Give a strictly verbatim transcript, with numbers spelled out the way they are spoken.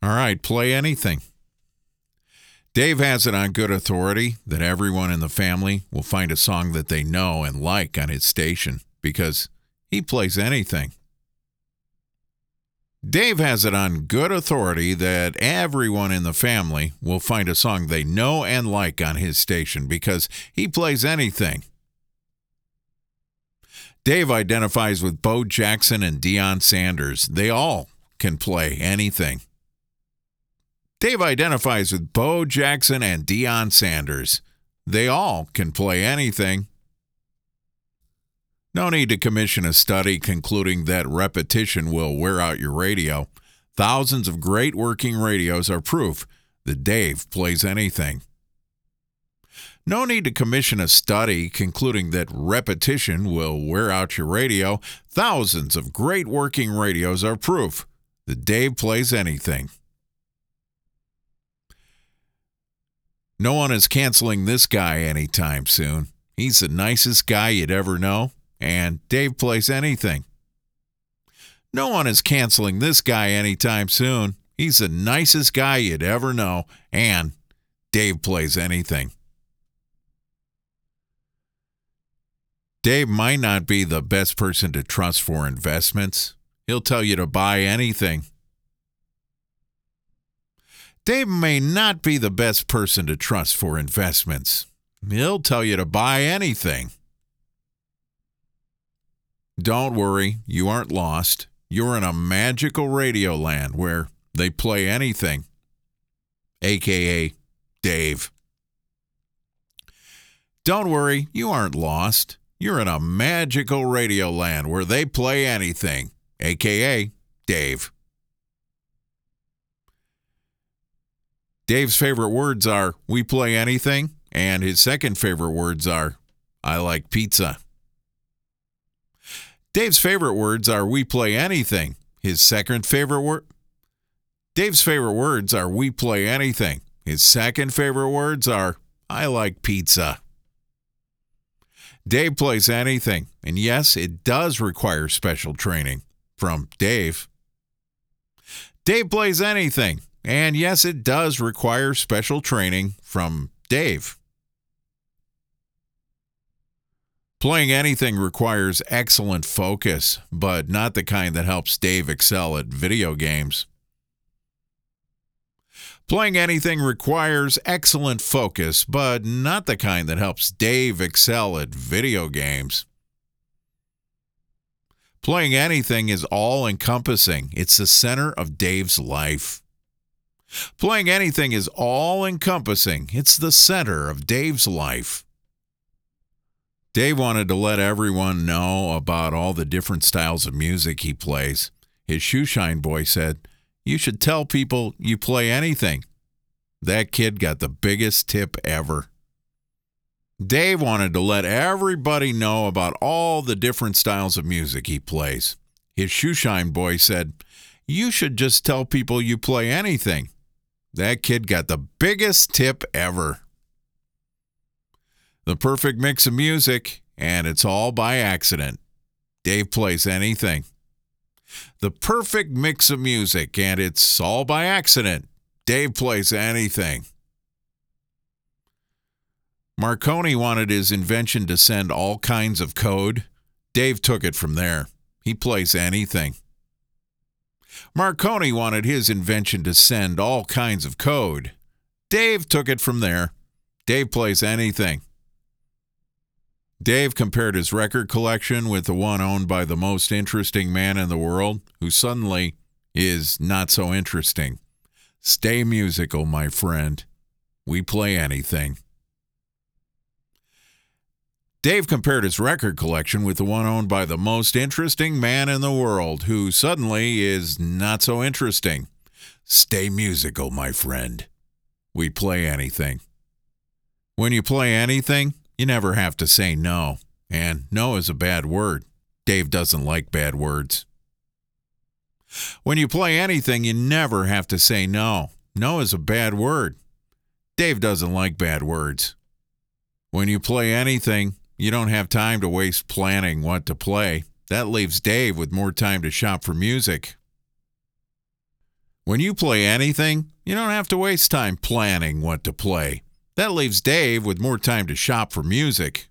All right, play anything. Dave has it on good authority that everyone in the family will find a song that they know and like on his station because he plays anything. Dave has it on good authority that everyone in the family will find a song they know and like on his station because he plays anything. Dave identifies with Bo Jackson and Deion Sanders. They all can play anything. Dave identifies with Bo Jackson and Deion Sanders. They all can play anything. No need to commission a study concluding that repetition will wear out your radio. Thousands of great working radios are proof that Dave plays anything. No need to commission a study concluding that repetition will wear out your radio. Thousands of great working radios are proof that Dave plays anything. No one is canceling this guy anytime soon. He's the nicest guy you'd ever know, and Dave plays anything. No one is canceling this guy anytime soon. He's the nicest guy you'd ever know, and Dave plays anything. Dave might not be the best person to trust for investments. He'll tell you to buy anything. Dave may not be the best person to trust for investments. He'll tell you to buy anything. Don't worry, you aren't lost. You're in a magical radio land where they play anything, a k a. Dave. Don't worry, you aren't lost. You're in a magical radio land where they play anything, a k a. Dave. Dave's favorite words are, we play anything, and his second favorite words are, I like pizza. Dave's favorite words are, we play anything. His second favorite word? Dave's favorite words are, we play anything. His second favorite words are, I like pizza. Dave plays anything, and yes, it does require special training from Dave. Dave plays anything. And yes, it does require special training from Dave. Playing anything requires excellent focus, but not the kind that helps Dave excel at video games. Playing anything requires excellent focus, but not the kind that helps Dave excel at video games. Playing anything is all-encompassing. It's the center of Dave's life. Playing anything is all-encompassing. It's the center of Dave's life. Dave wanted to let everyone know about all the different styles of music he plays. His shoeshine boy said, you should tell people you play anything. That kid got the biggest tip ever. Dave wanted to let everybody know about all the different styles of music he plays. His shoeshine boy said, you should just tell people you play anything. That kid got the biggest tip ever. The perfect mix of music, and it's all by accident. Dave plays anything. The perfect mix of music, and it's all by accident. Dave plays anything. Marconi wanted his invention to send all kinds of code. Dave took it from there. He plays anything. Marconi wanted his invention to send all kinds of code. Dave took it from there. Dave plays anything. Dave compared his record collection with the one owned by the most interesting man in the world, who suddenly is not so interesting. Stay musical, my friend. We play anything. Dave compared his record collection with the one owned by the most interesting man in the world, who suddenly is not so interesting. Stay musical, my friend. We play anything. When you play anything, you never have to say no. And no is a bad word. Dave doesn't like bad words. When you play anything, you never have to say no. No is a bad word. Dave doesn't like bad words. When you play anything, you don't have time to waste planning what to play. That leaves Dave with more time to shop for music. When you play anything, you don't have to waste time planning what to play. That leaves Dave with more time to shop for music.